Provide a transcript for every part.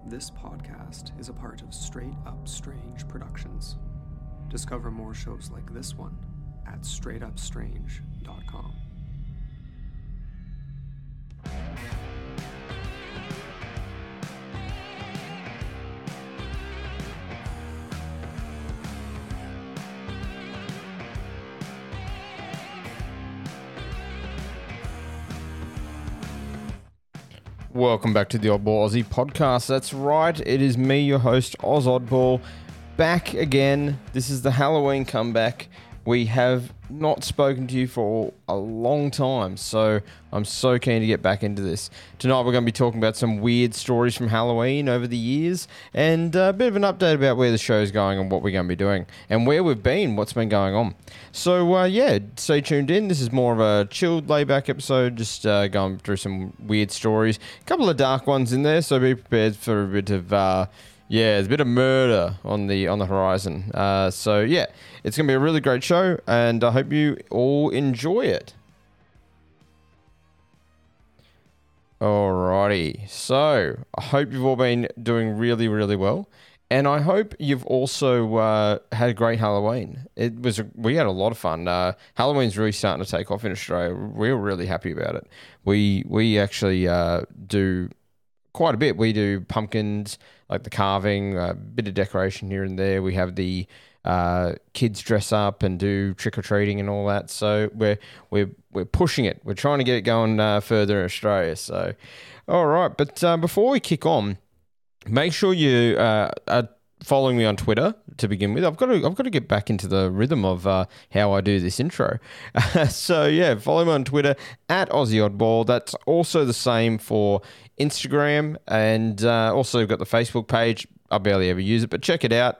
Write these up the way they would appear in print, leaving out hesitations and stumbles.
This podcast is a part of Straight Up Strange Productions. Discover more shows like this one at straightupstrange.com. Welcome back to the Oddball Aussie podcast. That's right, it is me, your host, Oz Oddball, back again. This is the Halloween comeback. We have not spoken to you for a long time, so I'm so keen to get back into this. Tonight we're going to be talking about some weird stories from Halloween over the years, and a bit of an update about where the show's going and what we're going to be doing, and where we've been, what's been going on. So stay tuned in. This is more of a chilled, laid-back episode, just going through some weird stories. A couple of dark ones in there, so be prepared for a bit of... there's a bit of murder on the horizon. It's going to be a really great show, and I hope you all enjoy it. Alrighty, so I hope you've all been doing really, really well, and I hope you've also had a great Halloween. We had a lot of fun. Halloween's really starting to take off in Australia. We're really happy about it. We actually do quite a bit. We do pumpkins, like the carving, a bit of decoration here and there. We have the kids dress up and do trick-or-treating and all that. So we're pushing it. We're trying to get it going further in Australia. So, all right. But before we kick on, make sure you are following me on Twitter to begin with. I've got to get back into the rhythm of how I do this intro. Follow me on Twitter at Aussie Oddball. That's also the same for Instagram, and also got the Facebook page. I barely ever use it, but check it out.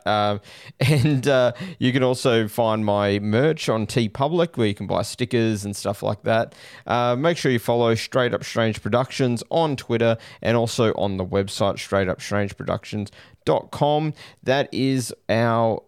You can also find my merch on TeePublic, where you can buy stickers and stuff like that. Make sure you follow Straight Up Strange Productions on Twitter, and also on the website straightupstrangeproductions.com. That is our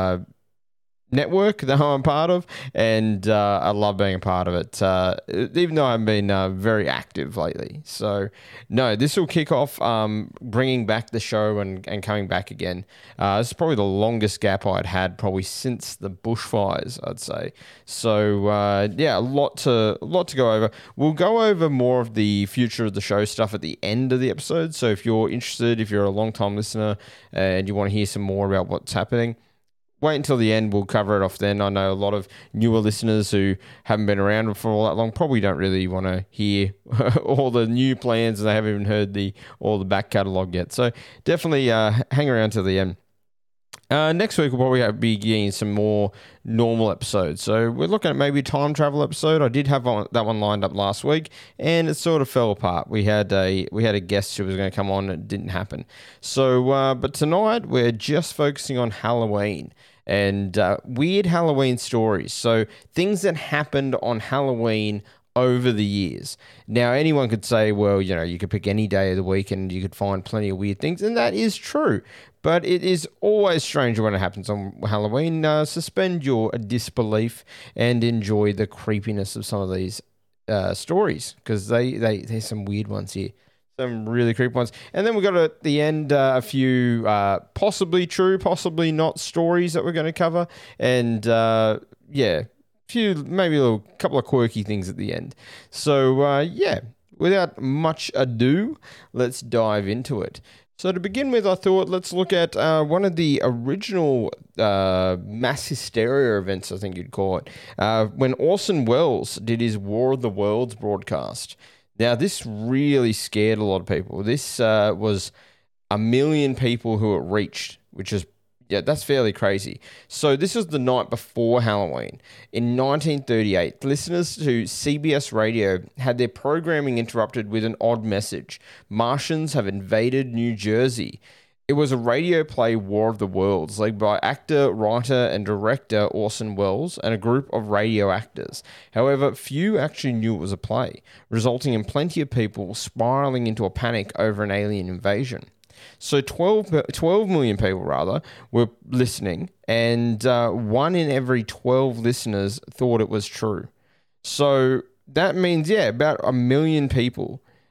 network that I'm part of, and I love being a part of it, even though I've been very active lately. So, no, this will kick off bringing back the show and coming back again. This is probably the longest gap I'd had probably since the bushfires, I'd say. So, a lot to go over. We'll go over more of the future of the show stuff at the end of the episode. So, if you're interested, if you're a long-time listener and you want to hear some more about what's happening, wait until the end. We'll cover it off then. I know a lot of newer listeners who haven't been around for all that long probably don't really want to hear all the new plans, and they haven't even heard all the back catalogue yet. So definitely hang around till the end. Next week, we'll probably be getting some more normal episodes. So we're looking at maybe a time travel episode. I did have that one lined up last week, and it sort of fell apart. We had a guest who was going to come on, and it didn't happen. So, but tonight we're just focusing on Halloween and weird Halloween stories. So things that happened on Halloween over the years. Now, anyone could say, well, you could pick any day of the week and you could find plenty of weird things, and that is true. But it is always strange when it happens on Halloween. Suspend your disbelief and enjoy the creepiness of some of these stories, because there's some weird ones here. Some really creepy ones. And then we've got at the end a few possibly true, possibly not stories that we're going to cover. And maybe a couple of quirky things at the end. So without much ado, let's dive into it. So to begin with, I thought let's look at one of the original mass hysteria events, I think you'd call it, when Orson Welles did his War of the Worlds broadcast. Now, this really scared a lot of people. This was 1 million people who it reached, which is, that's fairly crazy. So this was the night before Halloween. In 1938, listeners to CBS Radio had their programming interrupted with an odd message. Martians have invaded New Jersey. It was a radio play, War of the Worlds, led by actor, writer, and director Orson Welles and a group of radio actors. However, few actually knew it was a play, resulting in plenty of people spiraling into a panic over an alien invasion. So 12 million people, were listening, and 1 in every 12 listeners thought it was true. So that means, about 1 million people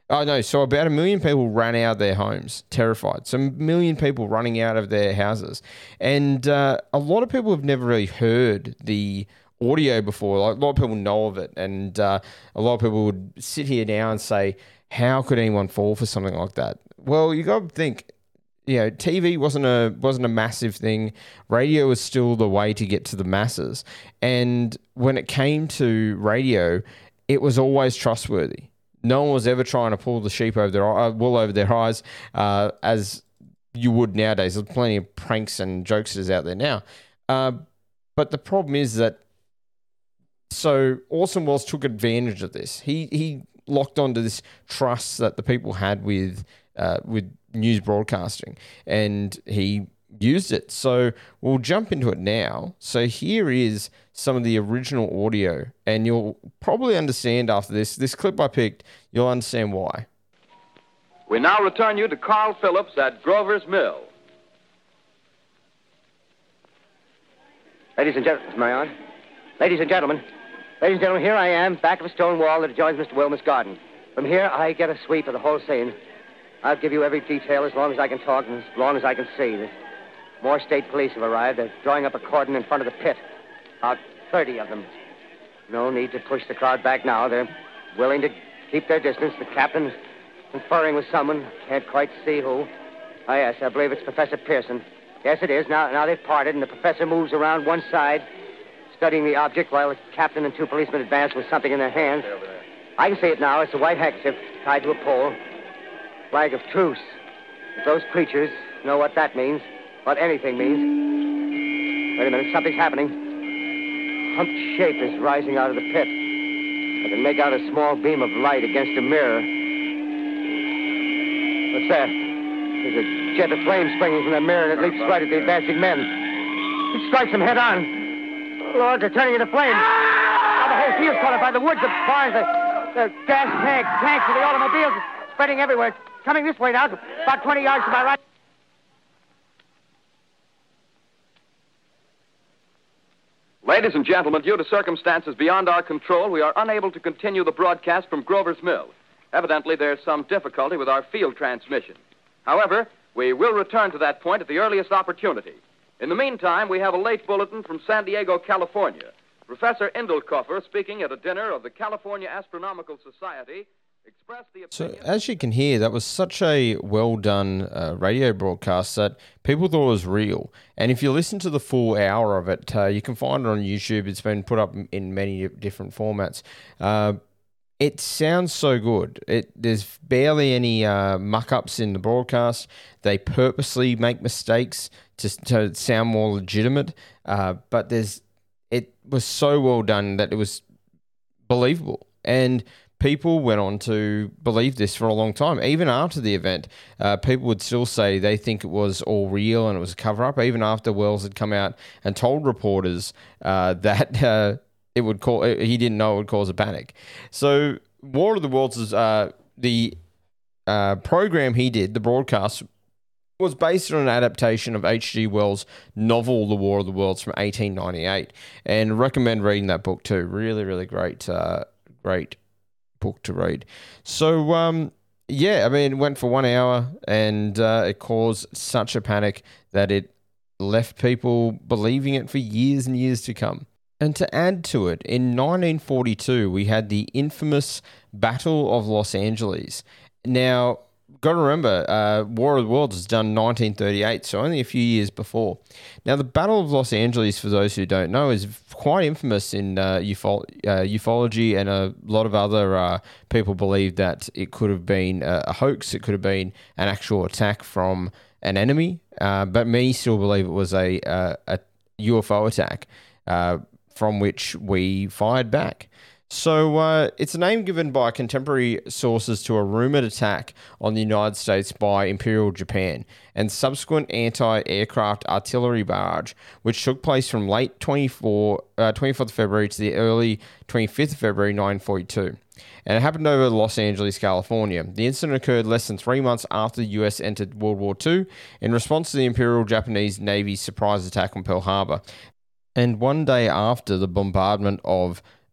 Oh, no. So about 1 million people ran out of their homes, terrified. So 1 million people running out of their houses. And a lot of people have never really heard the audio before. Like, a lot of people know of it. And a lot of people would sit here now and say, how could anyone fall for something like that? Well, you got to think, TV wasn't a massive thing. Radio was still the way to get to the masses. And when it came to radio, it was always trustworthy. No one was ever trying to pull the sheep over their wool over their eyes, as you would nowadays. There's plenty of pranks and jokesters out there now. But the problem is that Orson Welles took advantage of this. He locked onto this trust that the people had with news broadcasting, and he used it. So we'll jump into it now. So here is some of the original audio, and you'll probably understand after this clip I picked, you'll understand why. We now return you to Carl Phillips at Grover's Mill. Ladies and gentlemen, Marion. Ladies and gentlemen, here I am, back of a stone wall that adjoins Mr. Wilmer's garden. From here, I get a sweep of the whole scene. I'll give you every detail as long as I can talk and as long as I can see. More state police have arrived. They're drawing up a cordon in front of the pit. About 30 of them. No need to push the crowd back now. They're willing to keep their distance. The captain's conferring with someone. Can't quite see who. Oh, yes, I believe it's Professor Pearson. Yes, it is. Now they've parted, and the professor moves around one side, studying the object, while the captain and 2 policemen advance with something in their hands. I can see it now. It's a white handkerchief tied to a pole. Flag of truce. If those creatures know what that means, what anything means. Wait a minute, something's happening. Humped shape is rising out of the pit. I can make out a small beam of light against a mirror. What's that? There's a jet of flame springing from the mirror, and it leaps right at the advancing men. It strikes them head on. Lord, they're turning into flames. Now the whole field's caught up by the woods, the barns, the gas tanks of the automobiles, spreading everywhere. It's coming this way now, about 20 yards to my right. Ladies and gentlemen, due to circumstances beyond our control, we are unable to continue the broadcast from Grover's Mill. Evidently, there's some difficulty with our field transmission. However, we will return to that point at the earliest opportunity. In the meantime, we have a late bulletin from San Diego, California. Professor Indelkoffer, speaking at a dinner of the California Astronomical Society, expressed the opinion... So, as you can hear, that was such a well-done radio broadcast that people thought it was real. And if you listen to the full hour of it, you can find it on YouTube. It's been put up in many different formats. It sounds so good. There's barely any muck-ups in the broadcast. They purposely make mistakes to sound more legitimate. But it was so well done that it was believable. And people went on to believe this for a long time. Even after the event, people would still say they think it was all real and it was a cover-up, even after Welles had come out and told reporters that he didn't know it would cause a panic. So War of the Worlds is the program he did, the broadcast, was based on an adaptation of H.G. Wells' novel The War of the Worlds from 1898, and I recommend reading that book too. Really, really great book to read. So, it went for 1 hour, and it caused such a panic that it left people believing it for years and years to come. And to add to it, in 1942, we had the infamous Battle of Los Angeles. Now, got to remember, War of the Worlds was done in 1938, so only a few years before. Now, the Battle of Los Angeles, for those who don't know, is quite infamous in ufology, and a lot of other people believe that it could have been a hoax, it could have been an actual attack from an enemy, but many still believe it was a UFO attack from which we fired back. So it's a name given by contemporary sources to a rumored attack on the United States by Imperial Japan and subsequent anti-aircraft artillery barrage, which took place from late 24th February to the early 25th February 1942. And it happened over Los Angeles, California. The incident occurred less than 3 months after the US entered World War II in response to the Imperial Japanese Navy's surprise attack on Pearl Harbor, and one day after the bombardment of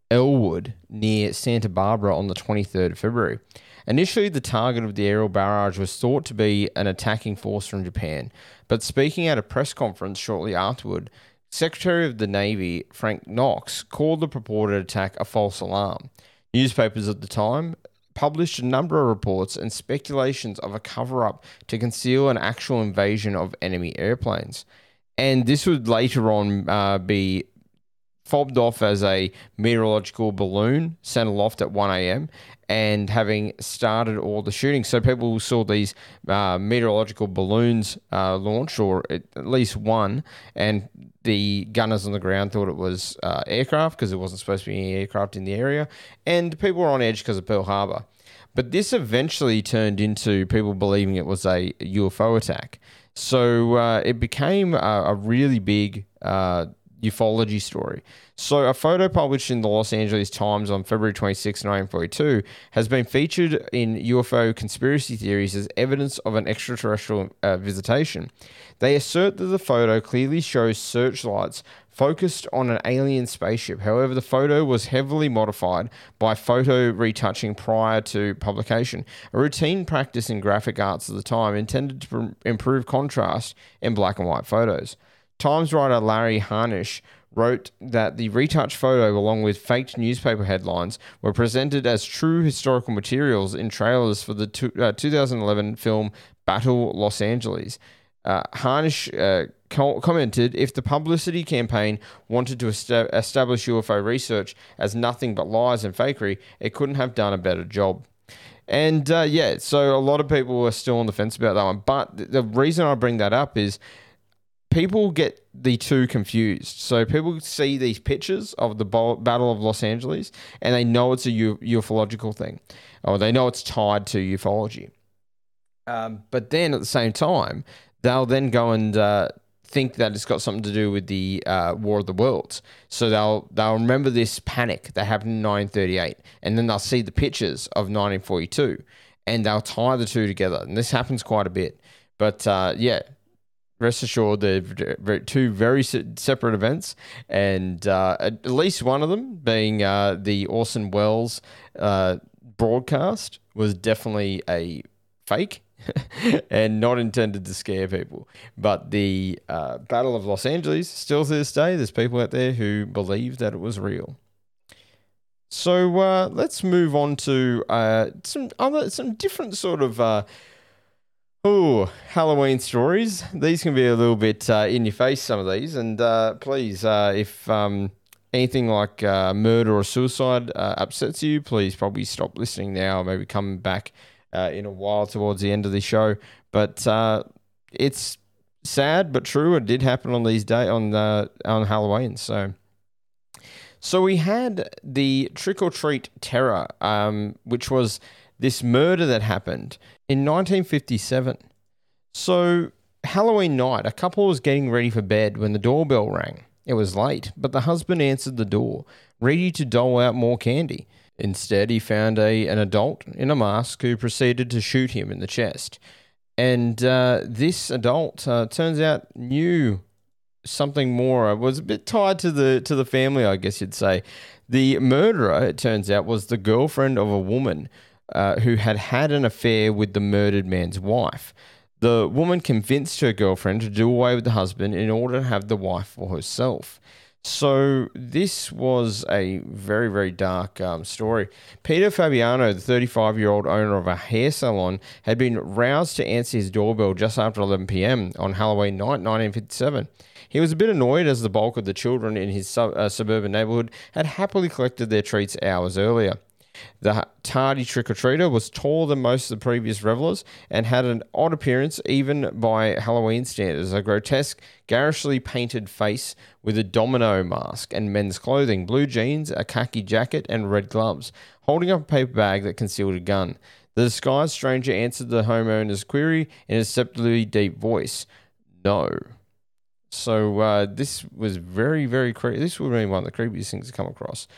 Elwood near Santa Barbara on the 23rd of February. Initially, the target of the aerial barrage was thought to be an attacking force from Japan, but speaking at a press conference shortly afterward, Secretary of the Navy Frank Knox called the purported attack a false alarm. Newspapers at the time published a number of reports and speculations of a cover-up to conceal an actual invasion of enemy airplanes. And this would later on be fobbed off as a meteorological balloon sent aloft at 1 a.m. and having started all the shooting. So people saw these meteorological balloons launch, or at least one, and the gunners on the ground thought it was aircraft because there wasn't supposed to be any aircraft in the area, and people were on edge because of Pearl Harbor. But this eventually turned into people believing it was a UFO attack. So it became a really big ufology story. So a photo published in the Los Angeles Times on February 26, 1942 has been featured in UFO conspiracy theories as evidence of an extraterrestrial visitation. They assert that the photo clearly shows searchlights focused on an alien spaceship. However, the photo was heavily modified by photo retouching prior to publication, a routine practice in graphic arts at the time intended to improve contrast in black and white photos. Times writer Larry Harnish wrote that the retouched photo, along with faked newspaper headlines, were presented as true historical materials in trailers for the 2011 film Battle Los Angeles. Harnish commented, if the publicity campaign wanted to establish UFO research as nothing but lies and fakery, it couldn't have done a better job. And so a lot of people are still on the fence about that one. But the reason I bring that up is people get the two confused. So people see these pictures of the Battle of Los Angeles and they know it's a ufological thing, or they know it's tied to ufology. But then at the same time, they'll then go and think that it's got something to do with the War of the Worlds. So they'll remember this panic that happened in 1938, and then they'll see the pictures of 1942, and they'll tie the two together. And this happens quite a bit. But rest assured, they're two very separate events, and at least one of them being the Orson Welles broadcast was definitely a fake and not intended to scare people. But the Battle of Los Angeles, still to this day, there's people out there who believe that it was real. So let's move on to some different sort of Halloween stories. These can be a little bit in your face, some of these. And please, if anything like murder or suicide upsets you, please probably stop listening now. Maybe come back in a while towards the end of the show. But it's sad but true. It did happen on these days on Halloween. So we had the Trick or Treat Terror, which was this murder that happened in 1957. So Halloween night, a couple was getting ready for bed when the doorbell rang. It was late, but the husband answered the door, ready to dole out more candy. Instead, he found an adult in a mask who proceeded to shoot him in the chest. And this adult, turns out, knew something more. Was a bit tied to the family, I guess you'd say. The murderer, it turns out, was the girlfriend of a woman who had an affair with the murdered man's wife. The woman convinced her girlfriend to do away with the husband in order to have the wife for herself. So this was a very, very dark story. Peter Fabiano, the 35-year-old owner of a hair salon, had been roused to answer his doorbell just after 11 p.m. on Halloween night, 1957. He was a bit annoyed as the bulk of the children in his suburban neighborhood had happily collected their treats hours earlier. The tardy trick-or-treater was taller than most of the previous revelers and had an odd appearance even by Halloween standards, a grotesque, garishly painted face with a domino mask and men's clothing, blue jeans, a khaki jacket, and red gloves, holding up a paper bag that concealed a gun. The disguised stranger answered the homeowner's query in a deceptively deep voice. No. So this was very, very creepy. This would be one of the creepiest things to come across.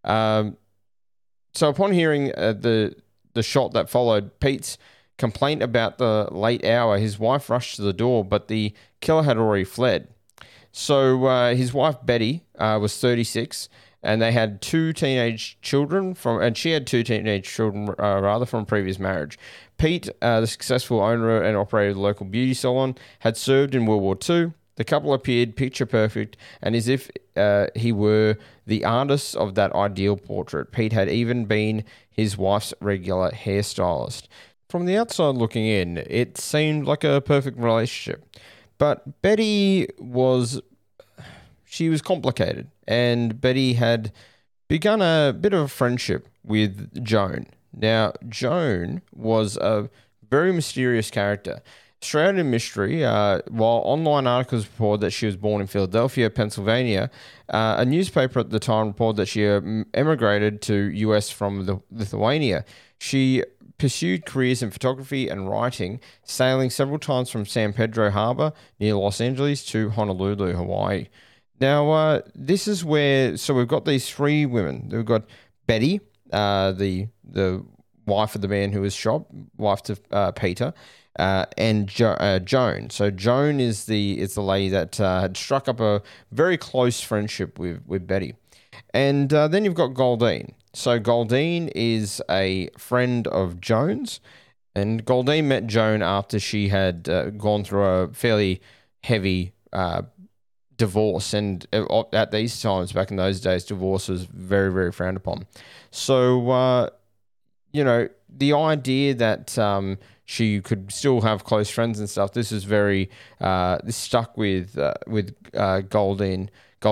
So upon hearing the shot that followed, Pete's complaint about the late hour, his wife rushed to the door, but the killer had already fled. So his wife, Betty, was 36, and they had two teenage children and she had two teenage children from a previous marriage. Pete, the successful owner and operator of the local beauty salon, had served in World War II. The couple appeared picture perfect, and as if he were the artist of that ideal portrait. Pete had even been his wife's regular hairstylist. From the outside looking in, it seemed like a perfect relationship. But Betty was complicated, and Betty had begun a bit of a friendship with Joan. Now, Joan was a very mysterious character. Shrouded in mystery, while online articles report that she was born in Philadelphia, Pennsylvania, a newspaper at the time reported that she emigrated to US from Lithuania. She pursued careers in photography and writing, sailing several times from San Pedro Harbor near Los Angeles to Honolulu, Hawaii. Now, this is where, so we've got these three women. We've got Betty, the wife of the man who was shot, wife to Peter, and Joan. So Joan is the lady that had struck up a very close friendship with Betty. And then you've got Goldine. So Goldine is a friend of Joan's, and Goldine met Joan after she had gone through a fairly heavy divorce. And at these times, back in those days, divorce was very, very frowned upon. So, the idea that she could still have close friends and stuff, this is very, this stuck with Goldine.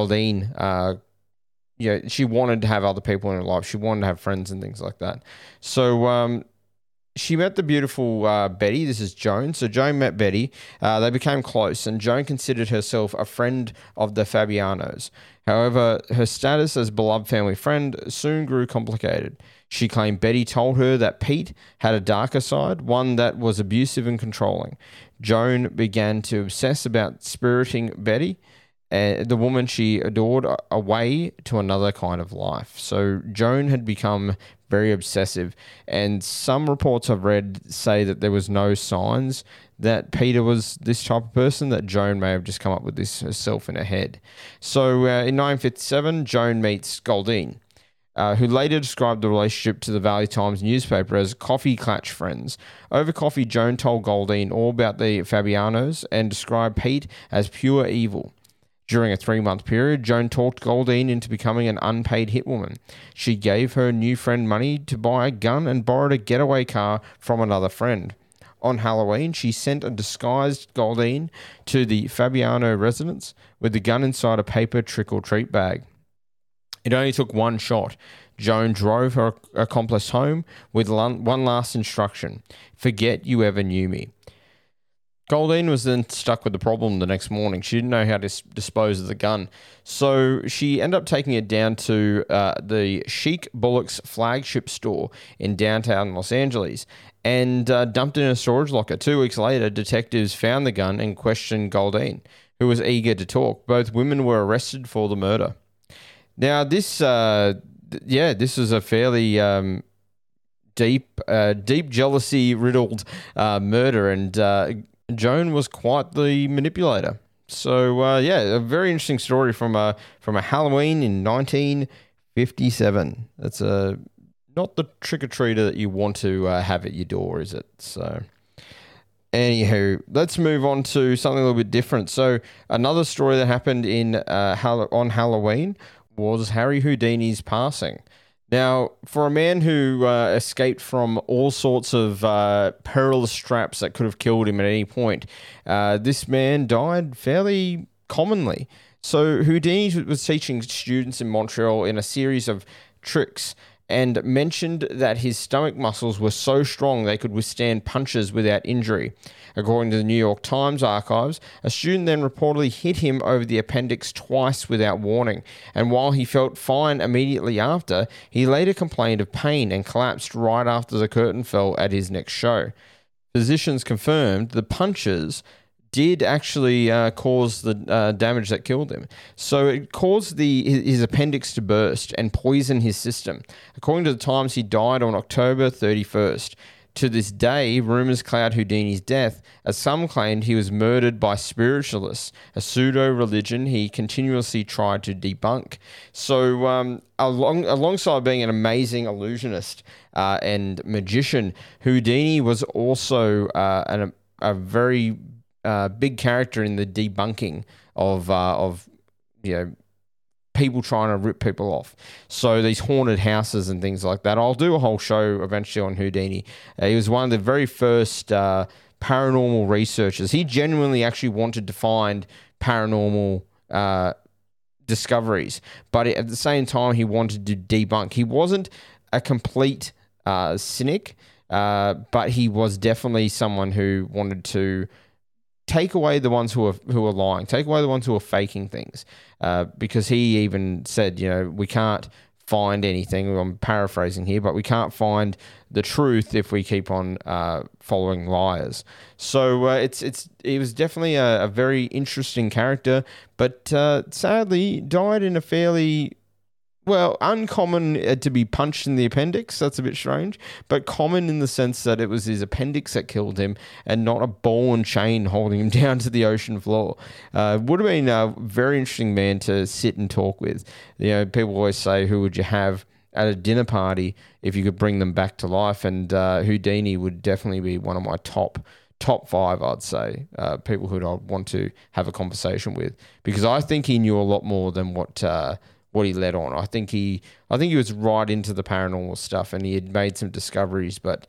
She wanted to have other people in her life. She wanted to have friends and things like that. So she met the beautiful Betty. This is Joan. So Joan met Betty. They became close, and Joan considered herself a friend of the Fabianos. However, her status as beloved family friend soon grew complicated. She claimed Betty told her that Pete had a darker side, one that was abusive and controlling. Joan began to obsess about spiriting Betty, the woman she adored, away to another kind of life. So Joan had become very obsessive, and some reports I've read say that there was no signs that Peter was this type of person, that Joan may have just come up with this herself in her head. So in 1957, Joan meets Goldine, who later described the relationship to the Valley Times newspaper as coffee clatch friends. Over coffee, Joan told Goldine all about the Fabianos and described Pete as pure evil. During a 3-month period, Joan talked Goldine into becoming an unpaid hitwoman. She gave her new friend money to buy a gun and borrowed a getaway car from another friend. On Halloween, she sent a disguised Goldine to the Fabiano residence with the gun inside a paper trick-or-treat bag. It only took one shot. Joan drove her accomplice home with one last instruction: forget you ever knew me. Goldine was then stuck with the problem the next morning. She didn't know how to dispose of the gun. So she ended up taking it down to the Chic Bullocks flagship store in downtown Los Angeles and dumped it in a storage locker. 2 weeks later, detectives found the gun and questioned Goldine, who was eager to talk. Both women were arrested for the murder. Now, this is a fairly deep jealousy-riddled murder, and Joan was quite the manipulator. So, a very interesting story from a Halloween in 1957. That's not the trick-or-treater that you want to have at your door, is it? So, anywho, let's move on to something a little bit different. So, another story that happened on Halloween was Harry Houdini's passing. Now, for a man who escaped from all sorts of perilous traps that could have killed him at any point, this man died fairly commonly. So Houdini was teaching students in Montreal in a series of tricks and mentioned that his stomach muscles were so strong they could withstand punches without injury. According to the New York Times archives, a student then reportedly hit him over the appendix twice without warning, and while he felt fine immediately after, he later complained of pain and collapsed right after the curtain fell at his next show. Physicians confirmed the punches did actually cause the damage that killed him. So it caused his appendix to burst and poison his system. According to the Times, he died on October 31st. To this day, rumors cloud Houdini's death, as some claimed he was murdered by spiritualists, a pseudo-religion he continuously tried to debunk. So, alongside being an amazing illusionist and magician, Houdini was also a very big character in the debunking of people trying to rip people off. So these haunted houses and things like that. I'll do a whole show eventually on Houdini. He was one of the very first paranormal researchers. He genuinely actually wanted to find paranormal discoveries, but at the same time, he wanted to debunk. He wasn't a complete cynic, but he was definitely someone who wanted to take away the ones who are lying, take away the ones who are faking things, because he even said, we can't find anything. I'm paraphrasing here, but we can't find the truth if we keep on following liars. So he was definitely a very interesting character, but sadly died in a fairly uncommon to be punched in the appendix. That's a bit strange, but common in the sense that it was his appendix that killed him and not a ball and chain holding him down to the ocean floor. Would have been a very interesting man to sit and talk with. People always say, who would you have at a dinner party if you could bring them back to life? And Houdini would definitely be one of my top 5, I'd say, people who I'd want to have a conversation with, because I think he knew a lot more than what he led on. I think he was right into the paranormal stuff, and he had made some discoveries. But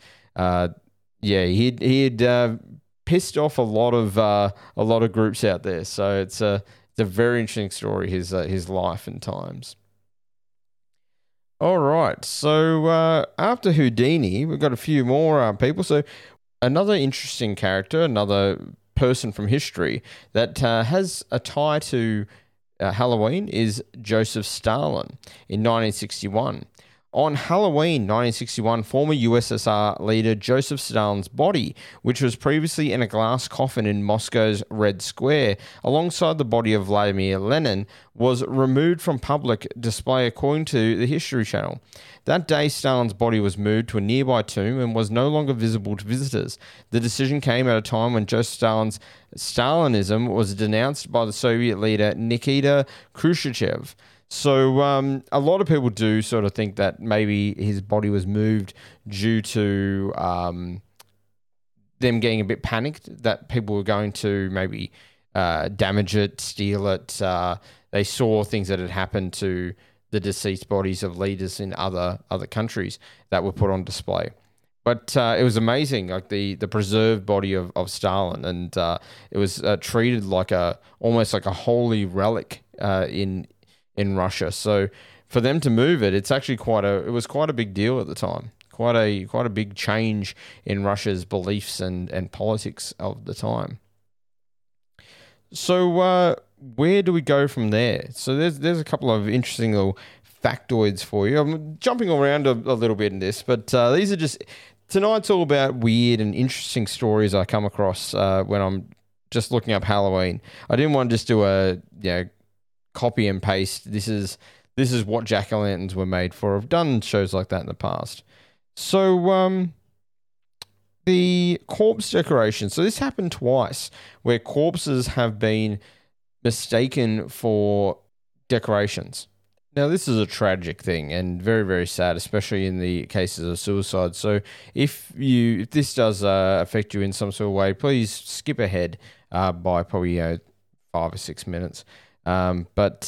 he had pissed off a lot of groups out there. So it's a very interesting story, his life and times. All right, so after Houdini, we've got a few more people. So another interesting character, another person from history that has a tie to Halloween is Joseph Stalin in 1961. On Halloween 1961, former USSR leader Joseph Stalin's body, which was previously in a glass coffin in Moscow's Red Square, alongside the body of Vladimir Lenin, was removed from public display according to the History Channel. That day, Stalin's body was moved to a nearby tomb and was no longer visible to visitors. The decision came at a time when Joseph Stalin's Stalinism was denounced by the Soviet leader Nikita Khrushchev. So a lot of people do sort of think that maybe his body was moved due to them getting a bit panicked, that people were going to maybe damage it, steal it. They saw things that had happened to the deceased bodies of leaders in other countries that were put on display. But it was amazing, like the preserved body of Stalin, and it was treated like almost like a holy relic in Russia. So for them to move it, it's actually it was quite a big deal at the time. Quite a big change in Russia's beliefs and politics of the time. So where do we go from there? So there's a couple of interesting little factoids for you. I'm jumping around a little bit in this, but these are just... Tonight's all about weird and interesting stories I come across when I'm just looking up Halloween. I didn't want to just do a copy and paste. This is what jack-o'-lanterns were made for. I've done shows like that in the past. So the corpse decoration. So this happened twice, where corpses have been mistaken for decorations. Now, this is a tragic thing and very, very sad, especially in the cases of suicide. So if this does affect you in some sort of way, please skip ahead by probably 5 or 6 minutes. But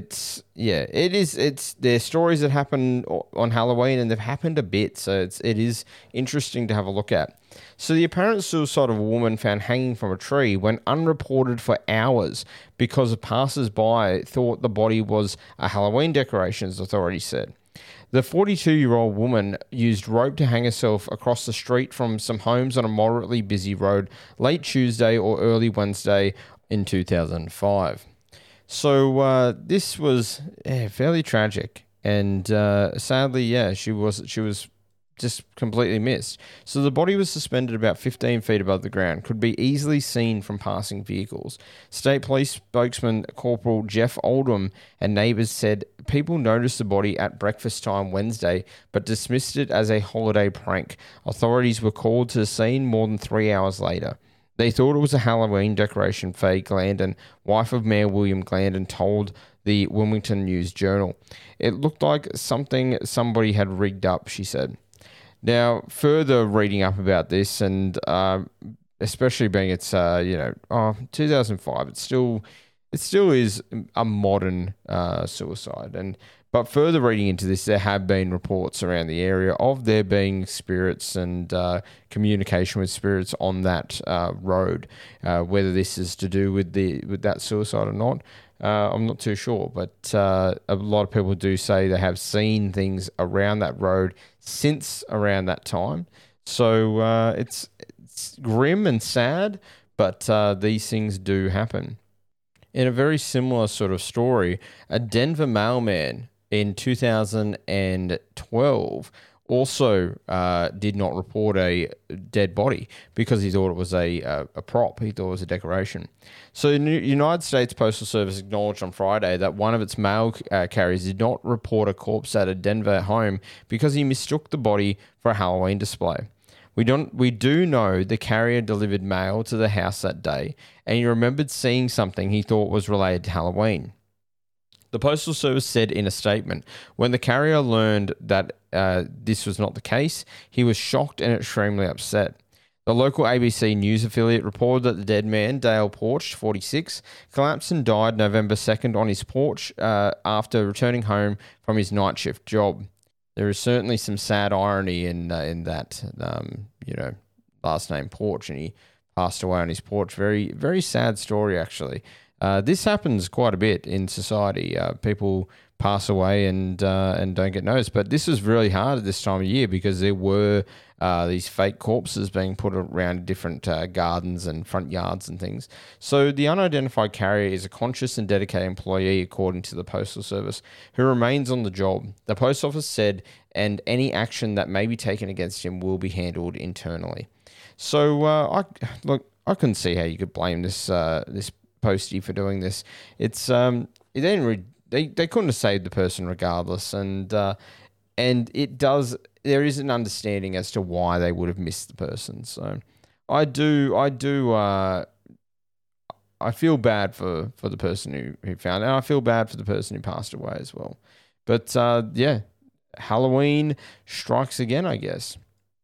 there's stories that happen on Halloween, and they've happened a bit, so it is interesting to have a look at. So the apparent suicide of a woman found hanging from a tree went unreported for hours because passers-by thought the body was a Halloween decoration, as authorities said. The 42-year-old woman used rope to hang herself across the street from some homes on a moderately busy road late Tuesday or early Wednesday in 2005. So this was fairly tragic, and sadly, she was just completely missed. So the body was suspended about 15 feet above the ground, could be easily seen from passing vehicles. State Police spokesman Corporal Jeff Oldham and neighbours said people noticed the body at breakfast time Wednesday, but dismissed it as a holiday prank. Authorities were called to the scene more than 3 hours later. They thought it was a Halloween decoration, Faye Glandon, wife of Mayor William Glandon, told the Wilmington News Journal. It looked like something somebody had rigged up, she said. Now, further reading up about this, and especially being it's 2005, it still is a modern suicide. But further reading into this, there have been reports around the area of there being spirits and communication with spirits on that road. Whether this is to do with that suicide or not, I'm not too sure. But a lot of people do say they have seen things around that road since around that time. So it's grim and sad, but these things do happen. In a very similar sort of story, a Denver mailman in 2012 also did not report a dead body because he thought it was a prop. He thought it was a decoration. So the United States Postal Service acknowledged on Friday that one of its mail carriers did not report a corpse at a Denver home because he mistook the body for a Halloween display. We do know the carrier delivered mail to the house that day, and he remembered seeing something he thought was related to Halloween. The Postal Service said in a statement, when the carrier learned that this was not the case, he was shocked and extremely upset. The local ABC News affiliate reported that the dead man, Dale Porch, 46, collapsed and died November 2nd on his porch after returning home from his night shift job. There is certainly some sad irony in that, last name Porch, and he passed away on his porch. Very, very sad story, actually. This happens quite a bit in society. People pass away and don't get noticed. But this was really hard at this time of year because there were these fake corpses being put around different gardens and front yards and things. So the unidentified carrier is a conscious and dedicated employee, according to the Postal Service, who remains on the job. The Post Office said, and any action that may be taken against him will be handled internally. So I couldn't see how you could blame this postie for doing this. It's they couldn't have saved the person regardless, and it does. There is an understanding as to why they would have missed the person. So I feel bad for the person who found it, and I feel bad for the person who passed away as well. But Halloween strikes again, I guess.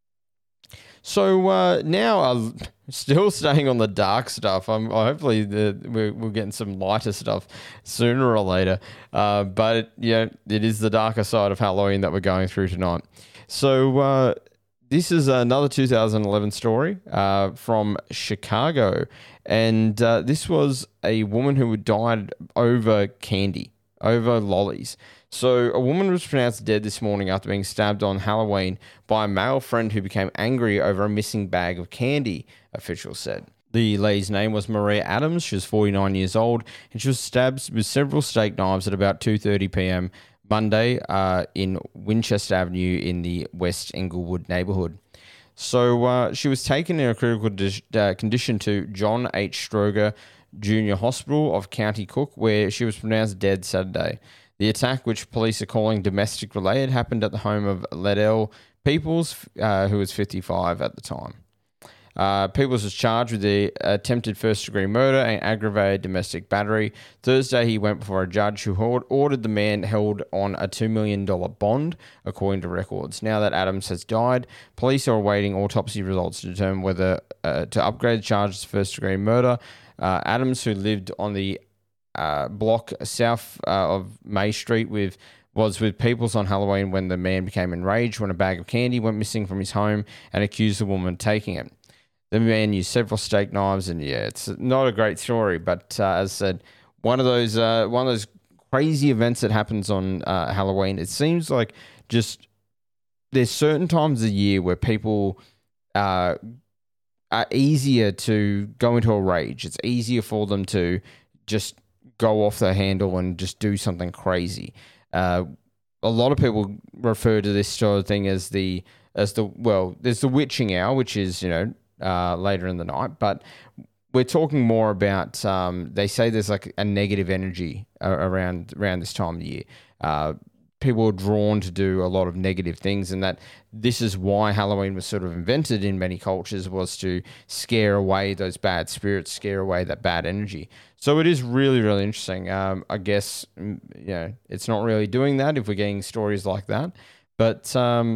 So now, still staying on the dark stuff. Hopefully we're getting some lighter stuff sooner or later. But it is the darker side of Halloween that we're going through tonight. So this is another 2011 story from Chicago, and this was a woman who died over candy, over lollies. So a woman was pronounced dead this morning after being stabbed on Halloween by a male friend who became angry over a missing bag of candy, officials said. The lady's name was Maria Adams. She was 49 years old, and she was stabbed with several steak knives at about 2:30 p.m. Monday in Winchester Avenue in the West Englewood neighborhood. So she was taken in a critical condition to John H. Stroger Jr. Hospital of County Cook, where she was pronounced dead Saturday. The attack, which police are calling domestic related, happened at the home of Ledell Peoples, who was 55 at the time. Peoples was charged with the attempted first-degree murder and aggravated domestic battery. Thursday, he went before a judge who ordered the man held on a $2 million bond, according to records. Now that Adams has died, police are awaiting autopsy results to determine whether to upgrade the charges to first-degree murder. Adams, who lived on the block south of May Street was with Peoples on Halloween when the man became enraged when a bag of candy went missing from his home and accused the woman of taking it. The man used several steak knives, and it's not a great story, but as I said, one of those crazy events that happens on Halloween. It seems like just there's certain times of the year where people are easier to go into a rage. It's easier for them to just go off the handle and just do something crazy. A lot of people refer to this sort of thing as the there's the witching hour, which is, later in the night, but we're talking more about, they say there's like a negative energy around this time of the year. People are drawn to do a lot of negative things, and that this is why Halloween was sort of invented in many cultures, was to scare away those bad spirits, scare away that bad energy. So it is really, really interesting. I guess, it's not really doing that if we're getting stories like that. But,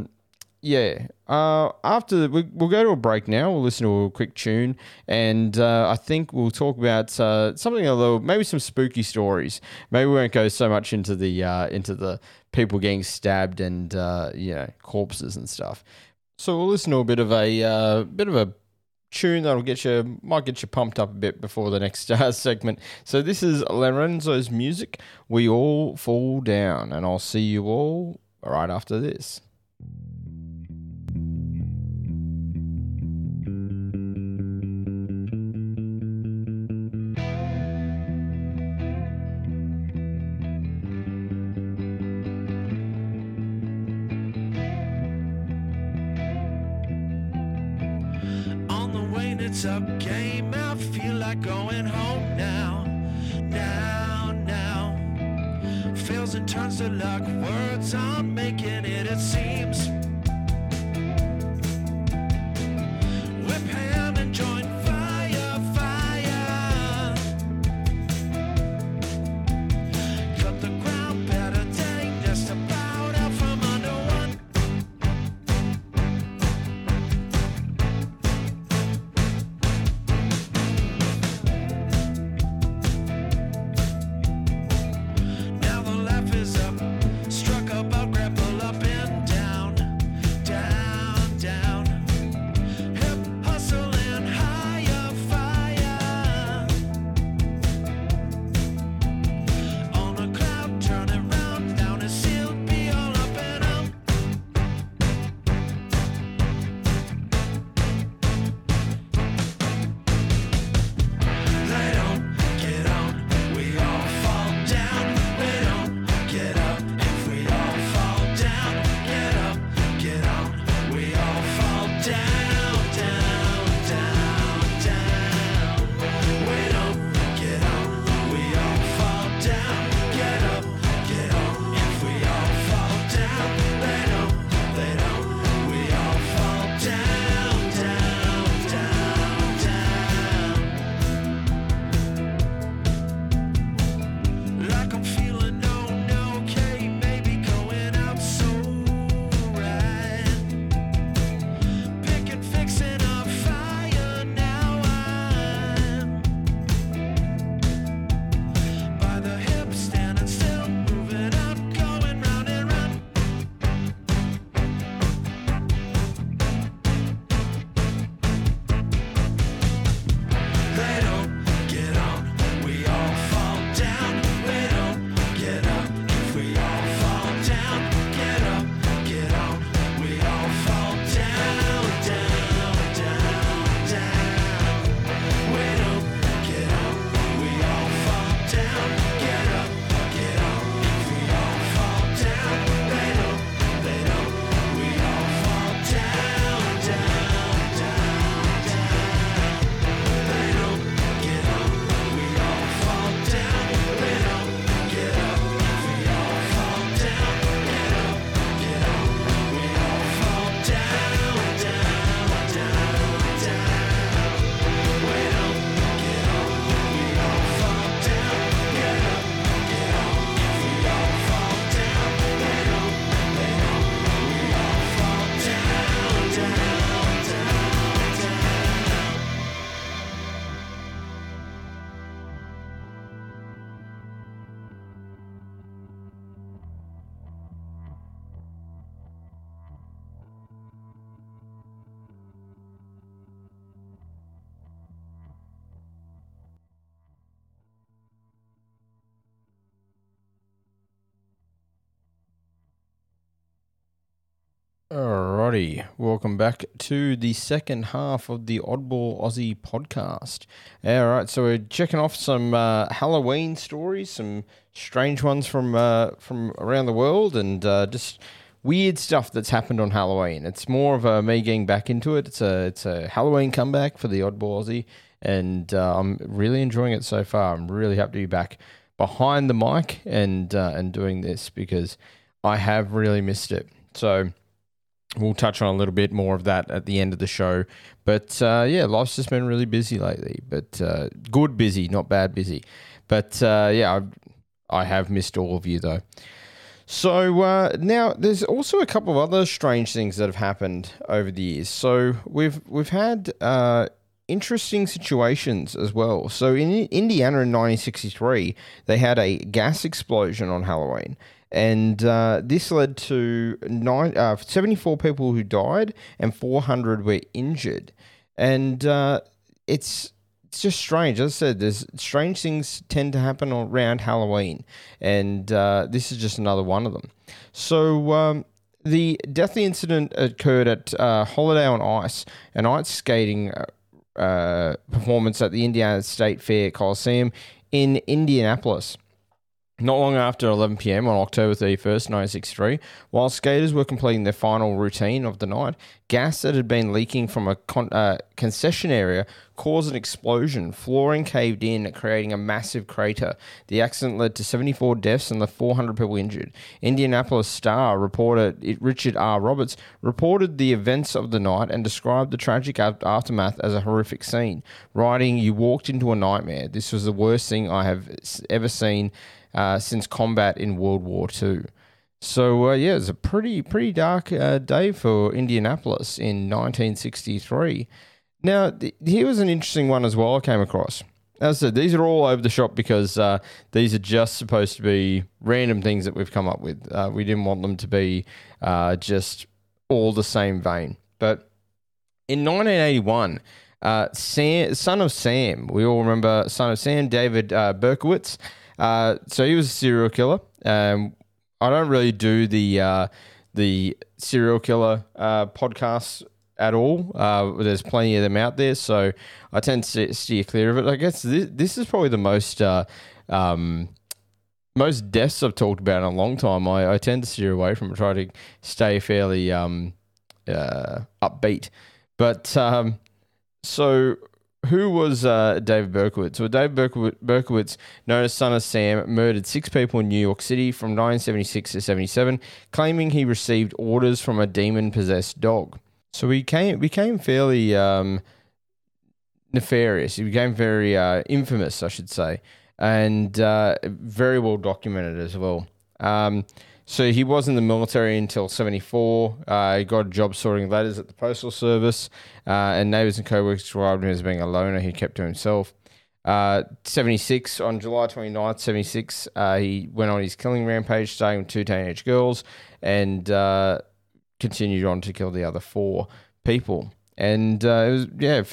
after we'll go to a break now. We'll listen to a quick tune, and I think we'll talk about something a little, maybe some spooky stories. Maybe we won't go so much into the people getting stabbed and corpses and stuff. So we'll listen to a bit of a tune that'll might get you pumped up a bit before the next segment. So this is Lorenzo's music, "We All Fall Down," and I'll see you all right after this. It's up, came out, feel like going home now. Fails and turns to luck, words aren't making it, it seems. Whip hand and join fire. Cut the ground, better take just about out from under one. Alrighty, welcome back to the second half of the Oddball Aussie podcast. Alright, so we're checking off some Halloween stories, some strange ones from around the world, and just weird stuff that's happened on Halloween. It's more of a me getting back into it. It's a Halloween comeback for the Oddball Aussie, and I'm really enjoying it so far. I'm really happy to be back behind the mic and doing this because I have really missed it. So we'll touch on a little bit more of that at the end of the show. But yeah, life's just been really busy lately, but good busy, not bad busy. But yeah, I have missed all of you though. So now there's also a couple of other strange things that have happened over the years. So we've had interesting situations as well. So in Indiana in 1963, they had a gas explosion on Halloween. And this led to 74 people who died and 400 were injured. And it's just strange. As I said, there's strange things tend to happen around Halloween. And this is just another one of them. So the deathly incident occurred at Holiday on Ice, an ice skating performance at the Indiana State Fair Coliseum in Indianapolis. Not long after 11 p.m. on October 31st, 1963, while skaters were completing their final routine of the night, gas that had been leaking from a concession area caused an explosion. Flooring caved in, creating a massive crater. The accident led to 74 deaths and left 400 people injured. Indianapolis Star reporter Richard R. Roberts reported the events of the night and described the tragic aftermath as a horrific scene, writing, "You walked into a nightmare. This was the worst thing I have ever seen since combat in World War II." So, yeah, it's a pretty dark day for Indianapolis in 1963. Now, here was an interesting one as well I came across. As I said, these are all over the shop because these are just supposed to be random things that we've come up with. We didn't want them to be just all the same vein. But in 1981, Son of Sam, we all remember Son of Sam, David Berkowitz. So he was a serial killer. I don't really do the serial killer podcasts at all. There's plenty of them out there, so I tend to steer clear of it. I guess this is probably the most deaths I've talked about in a long time. I tend to steer away from it, try to stay fairly upbeat. But so who was David Berkowitz? Well, David Berkowitz, known as Son of Sam, murdered 6 people in New York City from 1976 to 77, claiming he received orders from a demon-possessed dog. So he became fairly nefarious. He became very infamous, I should say, and very well documented as well. So he was in the military until 74. He got a job sorting letters at the Postal Service, and neighbors and co-workers described him as being a loner he kept to himself. 76, on July 29th, 76, he went on his killing rampage, starting with 2 teenage girls, and continued on to kill the other 4 people. And it was,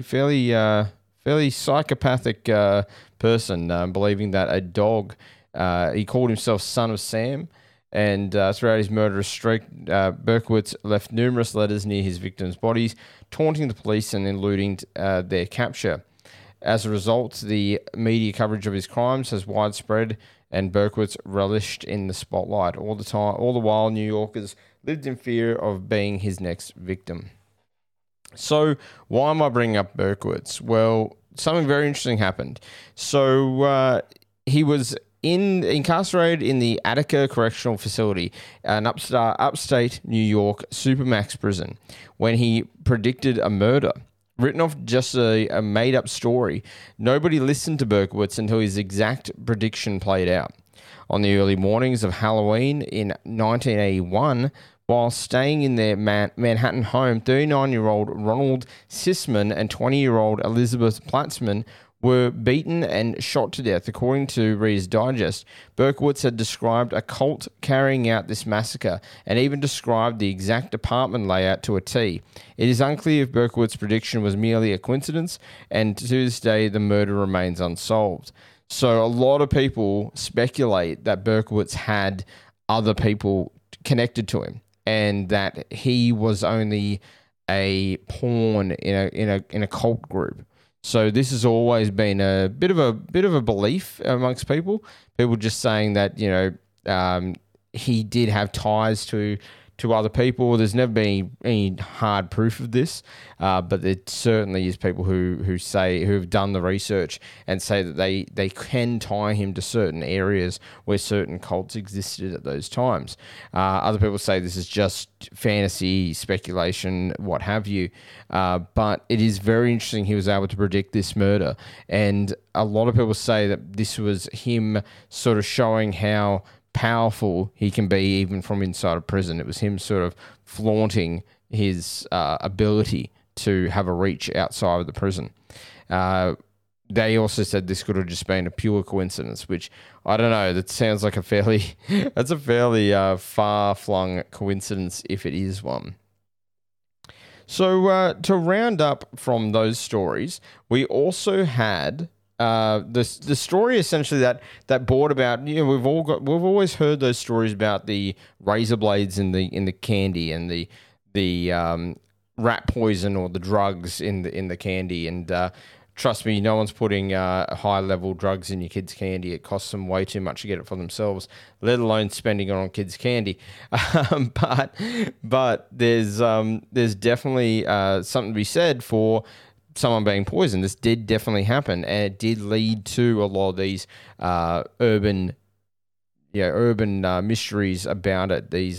fairly psychopathic person, believing that a dog, he called himself Son of Sam. And throughout his murderous streak, Berkowitz left numerous letters near his victims' bodies, taunting the police and eluding their capture. As a result, the media coverage of his crimes has widespread, and Berkowitz relished in the spotlight all the while New Yorkers lived in fear of being his next victim. So, why am I bringing up Berkowitz? Well, something very interesting happened. So, he was incarcerated in the Attica Correctional Facility, an upstate New York supermax prison, when he predicted a murder. Written off just a made-up story, nobody listened to Berkowitz until his exact prediction played out. On the early mornings of Halloween in 1981, while staying in their Manhattan home, 39-year-old Ronald Sisman and 20-year-old Elizabeth Platzman were beaten and shot to death. According to Reader's Digest, Berkowitz had described a cult carrying out this massacre and even described the exact apartment layout to a T. It is unclear if Berkowitz's prediction was merely a coincidence, and to this day the murder remains unsolved. So a lot of people speculate that Berkowitz had other people connected to him and that he was only a pawn in a cult group. So this has always been a bit of a belief amongst people. People just saying that he did have ties to to other people. There's never been any hard proof of this, but there certainly is people who have done the research and say that they can tie him to certain areas where certain cults existed at those times. Other people say this is just fantasy, speculation, what have you. But it is very interesting he was able to predict this murder. And a lot of people say that this was him sort of showing how powerful he can be even from inside a prison. It was him sort of flaunting his ability to have a reach outside of the prison. They also said this could have just been a pure coincidence, which I don't know. That sounds like a fairly far-flung coincidence if it is one. So to round up from those stories, we also had the story essentially that brought about. We've always heard those stories about the razor blades in the candy and the rat poison or the drugs in the candy. And trust me, no one's putting high level drugs in your kids' candy. It costs them way too much to get it for themselves, let alone spending it on kids' candy. But there's definitely something to be said for someone being poisoned. This did definitely happen, and it did lead to a lot of these urban mysteries about it. These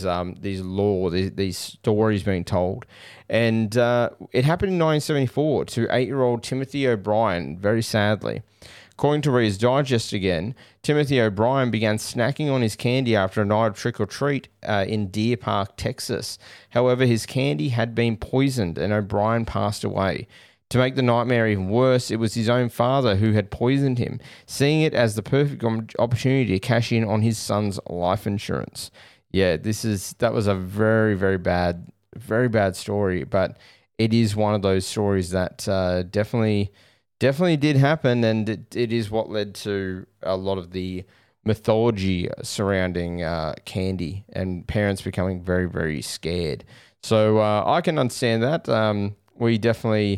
stories being told, and it happened in 1974 to 8-year-old Timothy O'Brien. Very sadly, according to Reader's Digest again, Timothy O'Brien began snacking on his candy after a night of trick or treat in Deer Park, Texas. However, his candy had been poisoned, and O'Brien passed away. To make the nightmare even worse, it was his own father who had poisoned him, seeing it as the perfect opportunity to cash in on his son's life insurance. Yeah, that was a very, very bad story, but it is one of those stories that definitely did happen, and it is what led to a lot of the mythology surrounding candy and parents becoming very, very scared. So I can understand that. We definitely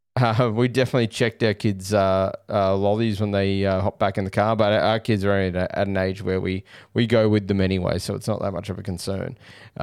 checked our kids' lollies when they hop back in the car, but our kids are at an age where we go with them anyway, so it's not that much of a concern.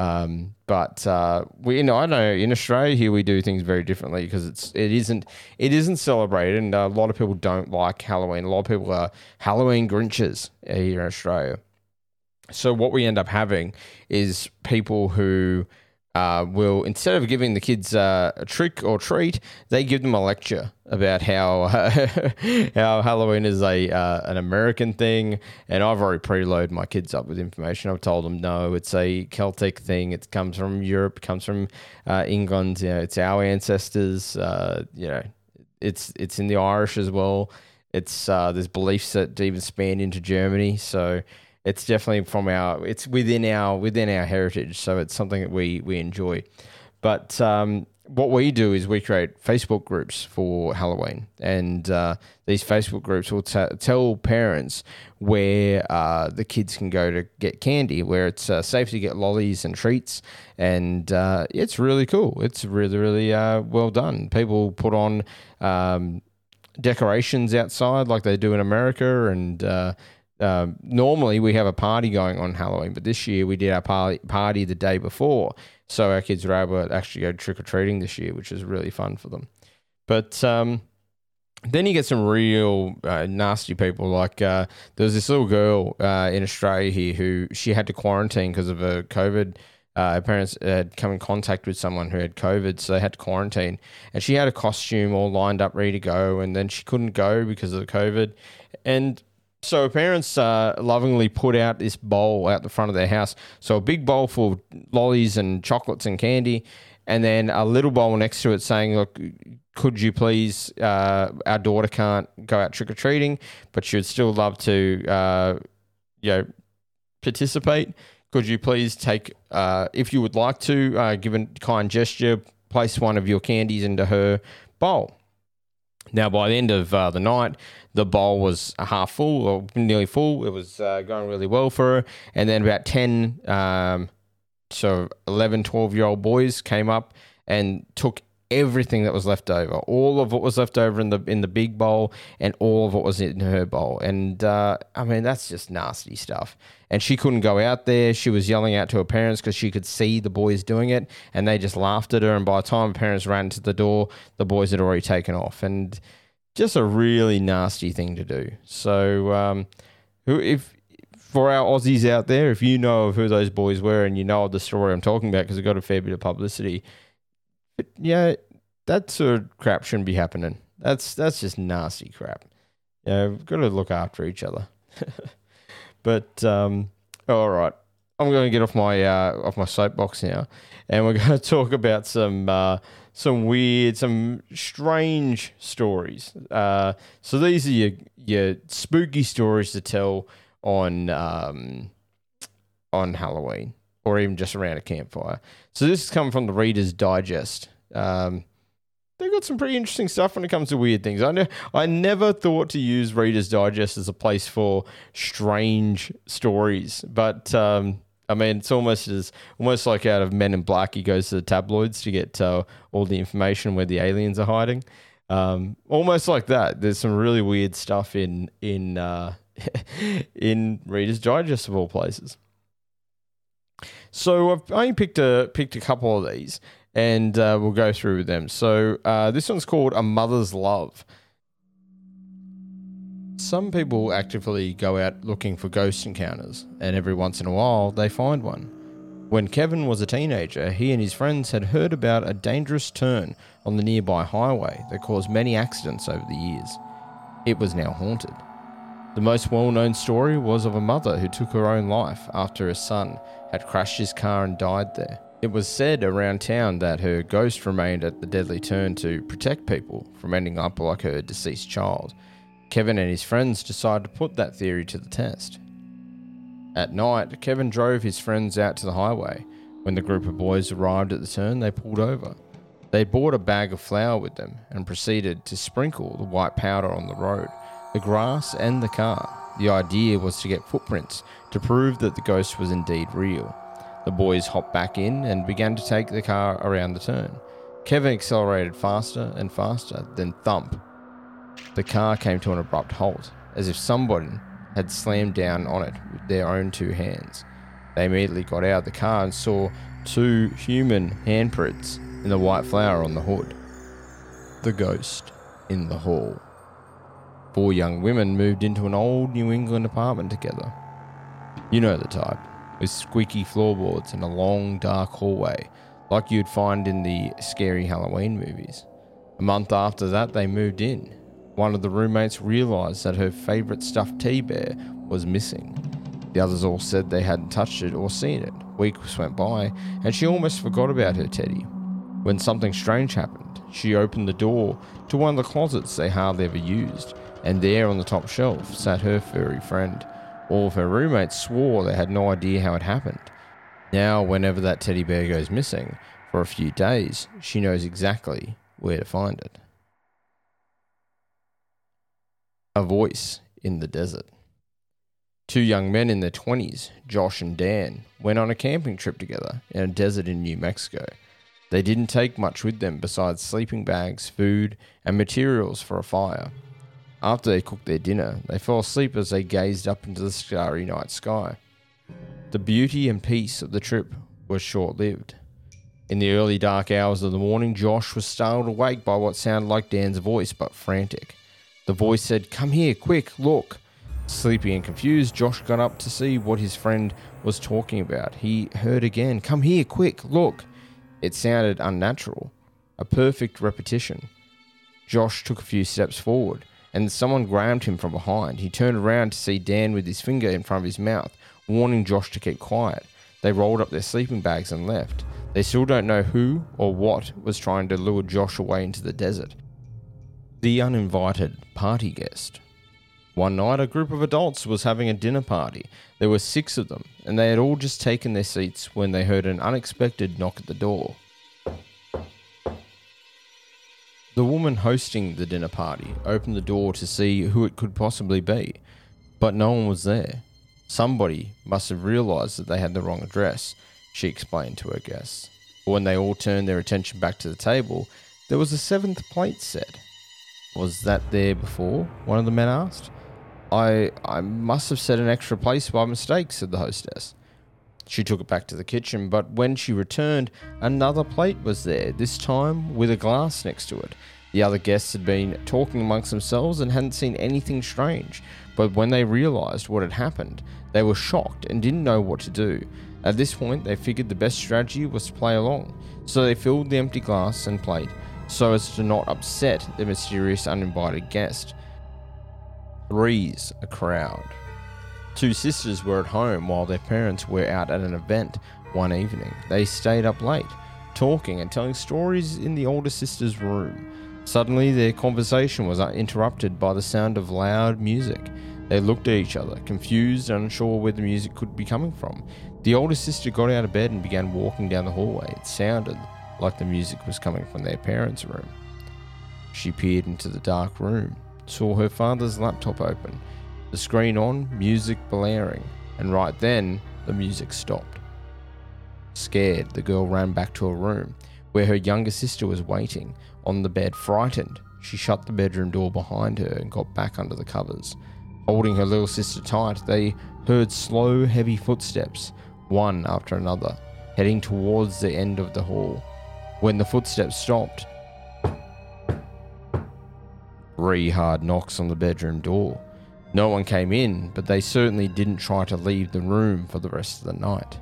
But I know in Australia here we do things very differently because it isn't celebrated, and a lot of people don't like Halloween. A lot of people are Halloween Grinches here in Australia. So what we end up having is people who will, instead of giving the kids a trick or treat, they give them a lecture about how Halloween is an American thing. And I've already preloaded my kids up with information. I've told them, no, it's a Celtic thing. It comes from Europe, comes from England. It's our ancestors. It's in the Irish as well. There's beliefs that even span into Germany. So it's definitely it's within our heritage, so it's something that we enjoy. But what we do is we create Facebook groups for Halloween, and these Facebook groups will tell parents where the kids can go to get candy, where it's safe to get lollies and treats, and it's really cool. It's really, really well done. People put on decorations outside like they do in America, and normally we have a party going on Halloween, but this year we did our party the day before, so our kids were able to actually go trick-or-treating this year, which is really fun for them. But then you get some real nasty people, like there was this little girl in Australia here who she had to quarantine because of a COVID. Her parents had come in contact with someone who had COVID, so they had to quarantine, and she had a costume all lined up, ready to go, and then she couldn't go because of the COVID, and so her parents lovingly put out this bowl out the front of their house. So a big bowl full of lollies and chocolates and candy, and then a little bowl next to it saying, look, could you please, our daughter can't go out trick-or-treating, but she would still love to, participate. Could you please take, if you would like to, give a kind gesture, place one of your candies into her bowl. Now, by the end of the night, the bowl was half full or nearly full. It was going really well for her. And then about 10, 11, 12-year-old boys came up and took everything that was left over, all of what was left over in the big bowl, and all of what was in her bowl. And I mean, that's just nasty stuff. And she couldn't go out there. She was yelling out to her parents because she could see the boys doing it, and they just laughed at her. And by the time her parents ran to the door, the boys had already taken off. And just a really nasty thing to do. So if for our Aussies out there, if you know of who those boys were and you know of the story I'm talking about because it got a fair bit of publicity, yeah, that sort of crap shouldn't be happening. That's just nasty crap. Yeah, we've got to look after each other. But all right, I'm going to get off my soapbox now, and we're going to talk about some weird, some strange stories. So these are your spooky stories to tell on Halloween, or even just around a campfire. So this is coming from the Reader's Digest. They've got some pretty interesting stuff when it comes to weird things. I never thought to use Reader's Digest as a place for strange stories, but I mean, it's almost like out of Men in Black. He goes to the tabloids to get all the information where the aliens are hiding. Almost like that. There's some really weird stuff in Reader's Digest of all places. So I've only picked a couple of these, and we'll go through them. So this one's called A Mother's Love. Some people actively go out looking for ghost encounters, and every once in a while they find one. When Kevin was a teenager, he and his friends had heard about a dangerous turn on the nearby highway that caused many accidents over the years. It was now haunted. The most well-known story was of a mother who took her own life after her son had crashed his car and died there. It was said around town that her ghost remained at the deadly turn to protect people from ending up like her deceased child. Kevin and his friends decided to put that theory to the test. At night, Kevin drove his friends out to the highway. When the group of boys arrived at the turn, they pulled over. They brought a bag of flour with them and proceeded to sprinkle the white powder on the road, the grass and the car. The idea was to get footprints to prove that the ghost was indeed real. The boys hopped back in and began to take the car around the turn. Kevin accelerated faster and faster, then thump. The car came to an abrupt halt, as if somebody had slammed down on it with their own two hands. They immediately got out of the car and saw two human handprints in the white flour on the hood. The ghost in the hall. 4 young women moved into an old New England apartment together. You know the type, with squeaky floorboards and a long dark hallway, like you'd find in the scary Halloween movies. A month after that, they moved in. One of the roommates realised that her favourite stuffed tea bear was missing. The others all said they hadn't touched it or seen it. Weeks went by, and she almost forgot about her teddy. When something strange happened, she opened the door to one of the closets they hardly ever used, and there on the top shelf sat her furry friend. All of her roommates swore they had no idea how it happened. Now, whenever that teddy bear goes missing, for a few days, she knows exactly where to find it. A voice in the desert. 2 young men in their 20s, Josh and Dan, went on a camping trip together in a desert in New Mexico. They didn't take much with them besides sleeping bags, food, and materials for a fire. After they cooked their dinner, they fell asleep as they gazed up into the starry night sky. The beauty and peace of the trip was short-lived. In the early dark hours of the morning, Josh was startled awake by what sounded like Dan's voice, but frantic. The voice said, "Come here, quick, look." Sleepy and confused, Josh got up to see what his friend was talking about. He heard again, "Come here, quick, look." It sounded unnatural, a perfect repetition. Josh took a few steps forward, and someone grabbed him from behind. He turned around to see Dan with his finger in front of his mouth, warning Josh to keep quiet. They rolled up their sleeping bags and left. They still don't know who or what was trying to lure Josh away into the desert. The uninvited party guest. One night, a group of adults was having a dinner party. There were 6 of them, and they had all just taken their seats when they heard an unexpected knock at the door. The woman hosting the dinner party opened the door to see who it could possibly be, but no one was there. Somebody must have realised that they had the wrong address, she explained to her guests. When they all turned their attention back to the table, There was a 7th plate set. Was that there before? One of the men asked. I must have set an extra place by mistake, said the hostess. She took it back to the kitchen, but when she returned, another plate was there, this time with a glass next to it. The other guests had been talking amongst themselves and hadn't seen anything strange, but when they realised what had happened, they were shocked and didn't know what to do. At this point, they figured the best strategy was to play along, so they filled the empty glass and plate so as to not upset the mysterious uninvited guest. Three's a crowd. 2 sisters were at home while their parents were out at an event one evening. They stayed up late, talking and telling stories in the older sister's room. Suddenly, their conversation was interrupted by the sound of loud music. They looked at each other, confused and unsure where the music could be coming from. The older sister got out of bed and began walking down the hallway. It sounded like the music was coming from their parents' room. She peered into the dark room, saw her father's laptop open, the screen on, music blaring, and right then, the music stopped. Scared, the girl ran back to her room, where her younger sister was waiting on the bed. Frightened, she shut the bedroom door behind her and got back under the covers. Holding her little sister tight, they heard slow, heavy footsteps, one after another, heading towards the end of the hall. When the footsteps stopped, 3 hard knocks on the bedroom door. No one came in, but they certainly didn't try to leave the room for the rest of the night.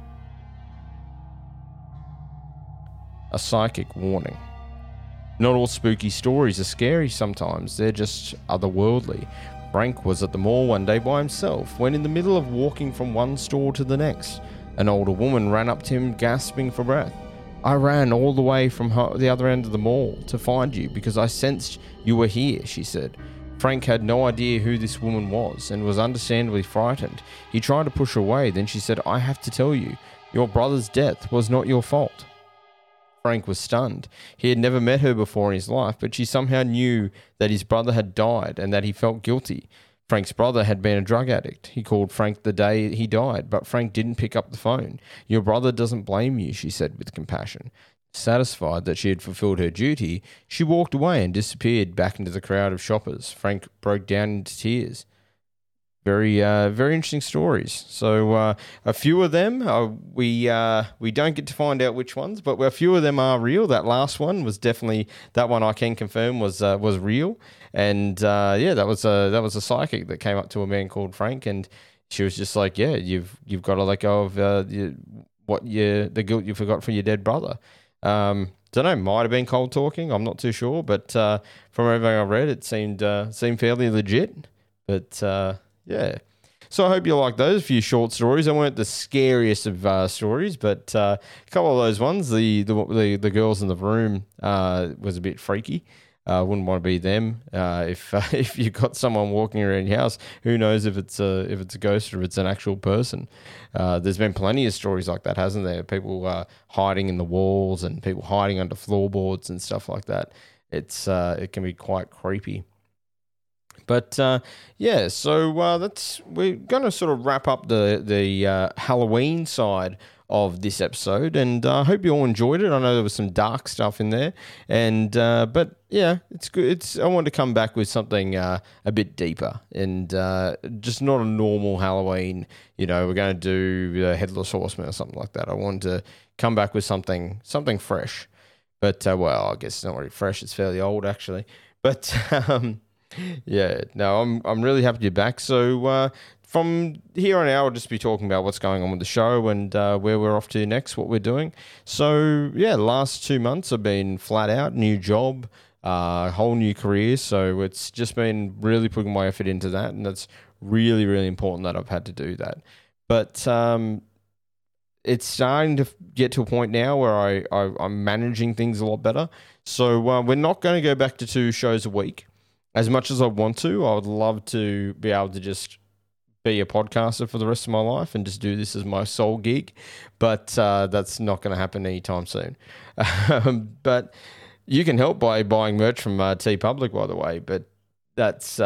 A psychic warning. Not all spooky stories are scary sometimes, they're just otherworldly. Frank was at the mall one day by himself when in the middle of walking from one store to the next, an older woman ran up to him gasping for breath. I ran all the way from the other end of the mall to find you because I sensed you were here, she said. Frank had no idea who this woman was and was understandably frightened. He tried to push her away, then she said, I have to tell you, your brother's death was not your fault. Frank was stunned. He had never met her before in his life, but she somehow knew that his brother had died and that he felt guilty. Frank's brother had been a drug addict. He called Frank the day he died, but Frank didn't pick up the phone. Your brother doesn't blame you, she said with compassion. Satisfied that she had fulfilled her duty, she walked away and disappeared back into the crowd of shoppers. Frank broke down into tears. Very interesting stories. So a few of them, we don't get to find out which ones, but a few of them are real. That last one was definitely, that one I can confirm was real. And that was a psychic that came up to a man called Frank, and she was just like, yeah, you've got to let go of the guilt you forgot for your dead brother. Don't know, might have been cold talking. I'm not too sure, but from everything I've read, it seemed fairly legit. But yeah. So I hope you like those few short stories. They weren't the scariest of stories, but a couple of those ones. The girls in the room was a bit freaky. Wouldn't want to be them. If you've got someone walking around your house, who knows if it's a ghost or if it's an actual person. There's been plenty of stories like that, hasn't there? People hiding in the walls and people hiding under floorboards and stuff like that. It can be quite creepy. But so we're going to sort of wrap up the Halloween side of this episode, and I hope you all enjoyed it. I know there was some dark stuff in there, and but yeah, it's good. I want to come back with something a bit deeper and just not a normal Halloween. We're going to do the Headless Horseman or something like that. I wanted to come back with something fresh, but I guess it's not really fresh. It's fairly old actually, but. Yeah, no, I'm really happy to be back. So from here on out, I'll just be talking about what's going on with the show and where we're off to next, what we're doing. So yeah, the last 2 months have been flat out, new job, whole new career. So it's just been really putting my effort into that, and that's really, really important that I've had to do that. But it's starting to get to a point now where I'm managing things a lot better. So we're not going to go back to 2 shows a week. As much as I want to, I would love to be able to just be a podcaster for the rest of my life and just do this as my sole gig, but that's not going to happen anytime soon. But you can help by buying merch from TeePublic, by the way, but that's,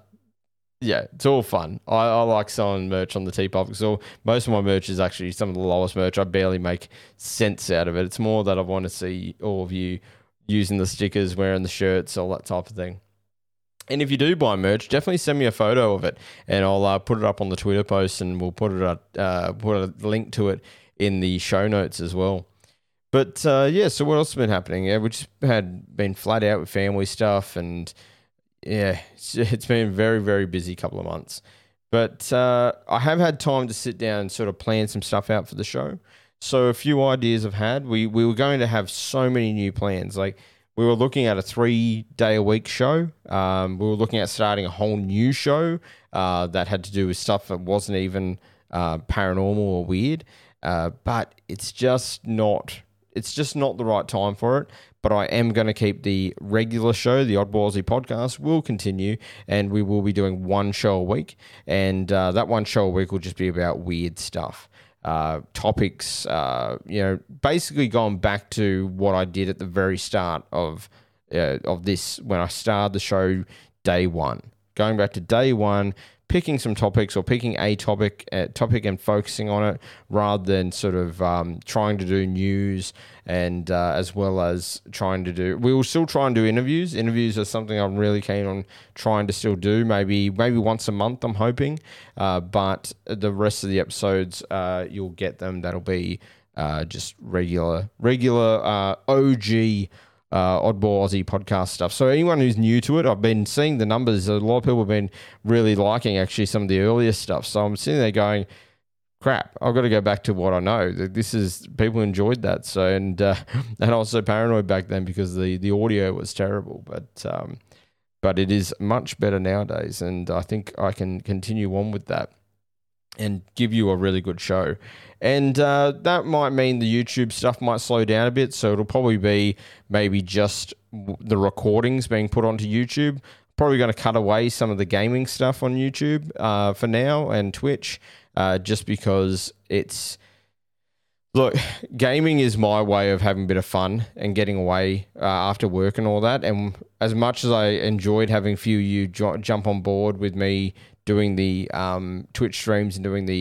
it's all fun. I like selling merch on the TeePublic, so most of my merch is actually some of the lowest merch. I barely make cents out of it. It's more that I want to see all of you using the stickers, wearing the shirts, all that type of thing. And if you do buy merch, definitely send me a photo of it, and I'll put it up on the Twitter post, and we'll put a link to it in the show notes as well. But so what else has been happening? Yeah, we just been flat out with family stuff, and yeah, it's been a very, very busy couple of months. But I have had time to sit down and sort of plan some stuff out for the show. So a few ideas I've had. We were going to have so many new plans. Like, we were looking at a 3-day-a-week show. We were looking at starting a whole new show that had to do with stuff that wasn't even paranormal or weird. But it's just not the right time for it. But I am going to keep the regular show, the Oddball Aussie podcast, will continue, and we will be doing one show a week. And that one show a week will just be about weird stuff. Topics, basically going back to what I did at the very start of this, when I started the show day one. Going back to day one, picking some topics, or picking a topic and focusing on it, rather than sort of trying to do news, and as well as we will still try and do interviews. Interviews are something I'm really keen on trying to still do, maybe once a month, I'm hoping. But the rest of the episodes, you'll get them. That'll be just regular OG Oddball Aussie podcast stuff. So anyone who's new to it, I've been seeing the numbers. A lot of people have been really liking actually some of the earlier stuff. So I'm sitting there going, crap, I've got to go back to what I know. People enjoyed that. So, and I was so paranoid back then because the audio was terrible, but it is much better nowadays. And I think I can continue on with that and give you a really good show. And that might mean the YouTube stuff might slow down a bit. So it'll probably be maybe just the recordings being put onto YouTube. Probably going to cut away some of the gaming stuff on YouTube for now, and Twitch, just because gaming is my way of having a bit of fun and getting away after work and all that. And as much as I enjoyed having a few of you jump on board with me doing the Twitch streams and doing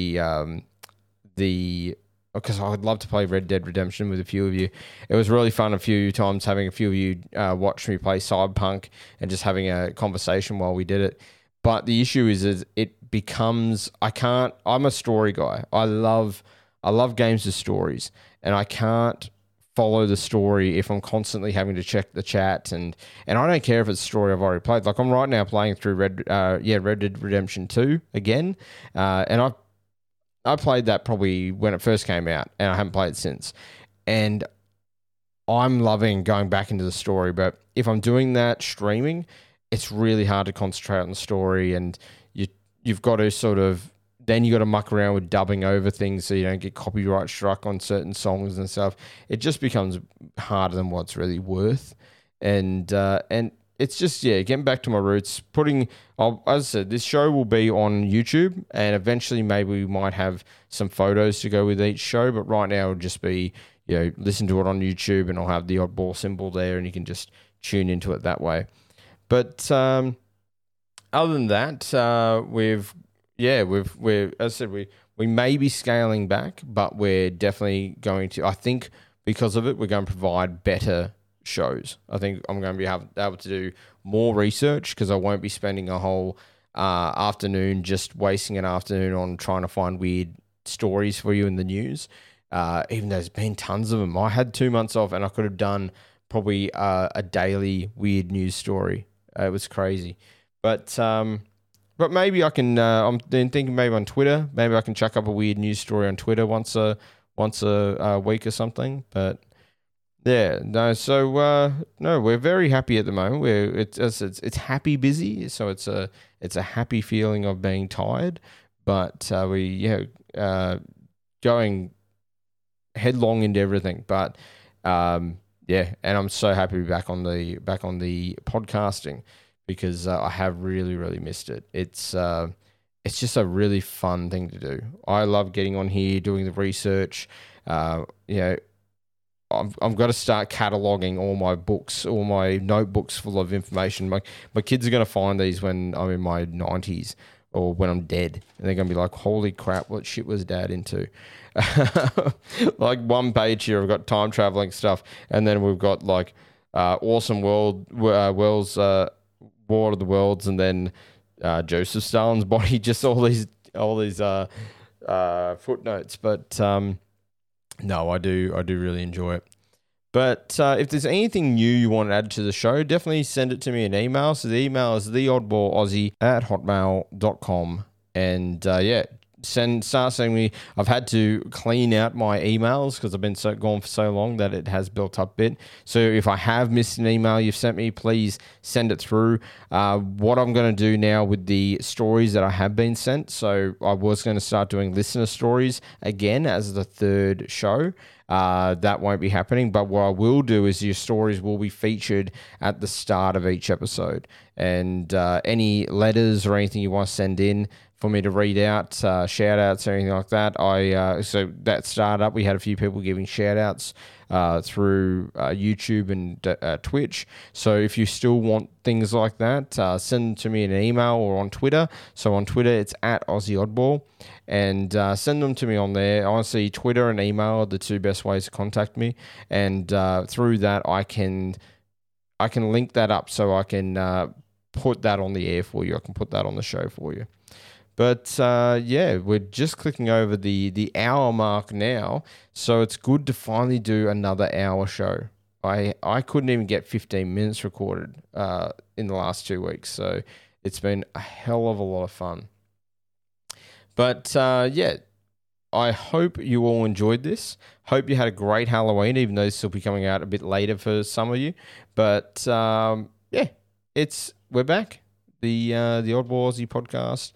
because I would love to play Red Dead Redemption with a few of you. It was really fun a few times having a few of you watch me play Cyberpunk and just having a conversation while we did it. But the issue is it becomes, I'm a story guy. I love games with stories, and I can't follow the story if I'm constantly having to check the chat, and I don't care if it's a story I've already played. Like, I'm right now playing through Red Dead Redemption 2 again, and I played that probably when it first came out, and I haven't played it since. And I'm loving going back into the story, but if I'm doing that streaming, it's really hard to concentrate on the story, and you've got to sort of, then you got to muck around with dubbing over things so you don't get copyright struck on certain songs and stuff. It just becomes harder than what it's really worth. And it's just, getting back to my roots, as I said, this show will be on YouTube, and eventually maybe we might have some photos to go with each show, but right now it'll just be, listen to it on YouTube, and I'll have the Oddball symbol there, and you can just tune into it that way. But other than that, as I said, we may be scaling back, but we're definitely going to, I think because of it, we're going to provide better shows. I think I'm going to be able to do more research, because I won't be spending a whole afternoon just wasting an afternoon on trying to find weird stories for you in the news, even though there's been tons of them. I had 2 months off, and I could have done probably a daily weird news story. It was crazy. But maybe I can, I'm then thinking maybe on Twitter, maybe I can chuck up a weird news story on Twitter once a week or something. But no, we're very happy at the moment. It's happy busy, so it's a happy feeling of being tired, but going headlong into everything. But and I'm so happy to be back on the podcasting, because I have really, really missed it. It's just a really fun thing to do. I love getting on here, doing the research. I've got to start cataloging all my books, all my notebooks full of information. My kids are going to find these when I'm in my 90s or when I'm dead, and they're going to be like, holy crap, what shit was Dad into? Like, one page here, I've got time traveling stuff, and then we've got like Awesome Worlds, War of the Worlds, and then Joseph Stalin's body. Just all these footnotes. But no, I do really enjoy it. But if there's anything new you want to add to the show, definitely send it to me in email. So the email is theoddballaussie@hotmail.com. And start sending me. I've had to clean out my emails because I've been gone for so long that it has built up a bit. So if I have missed an email you've sent me, please send it through. What I'm going to do now with the stories that I have been sent, so I was going to start doing listener stories again as the third show. That won't be happening, but what I will do is your stories will be featured at the start of each episode. And any letters or anything you want to send in for me to read out, shout outs or anything like that. So that started up. We had a few people giving shout outs through YouTube and Twitch. So if you still want things like that, send them to me in an email or on Twitter. So on Twitter, it's @AussieOddball. And send them to me on there. Honestly, Twitter and email are the two best ways to contact me. And through that, I can link that up so I can put that on the air for you. I can put that on the show for you. But we're just clicking over the hour mark now. So it's good to finally do another hour show. I couldn't even get 15 minutes recorded in the last 2 weeks. So it's been a hell of a lot of fun. But I hope you all enjoyed this. Hope you had a great Halloween, even though this will be coming out a bit later for some of you. But we're back. The Oddball Aussie podcast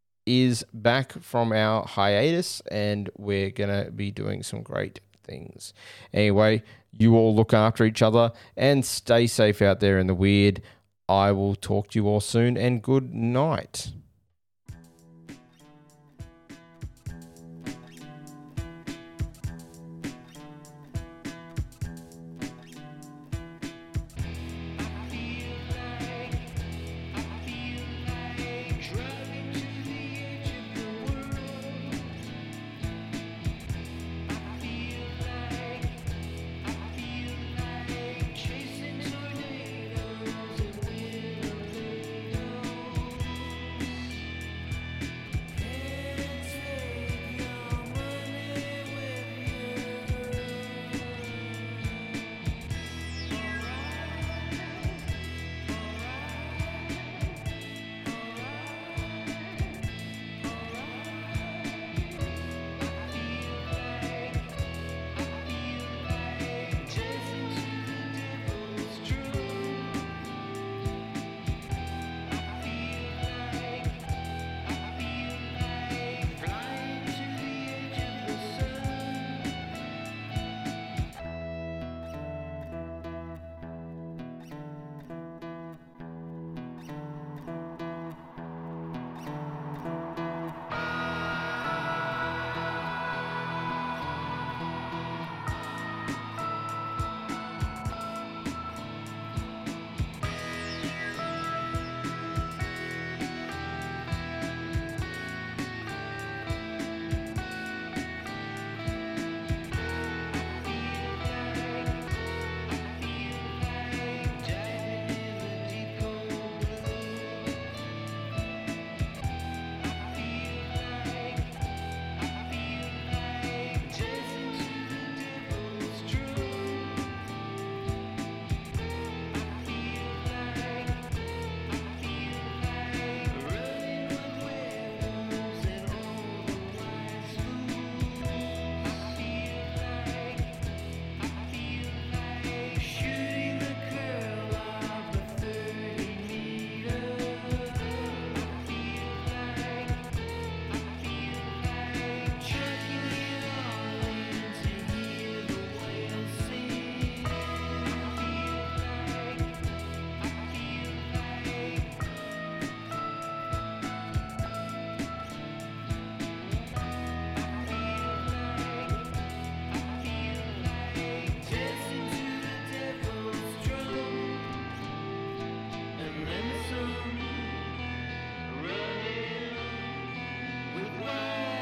is back from our hiatus, and we're gonna be doing some great things. Anyway, you all look after each other and stay safe out there in the weird. I will talk to you all soon, and good night. With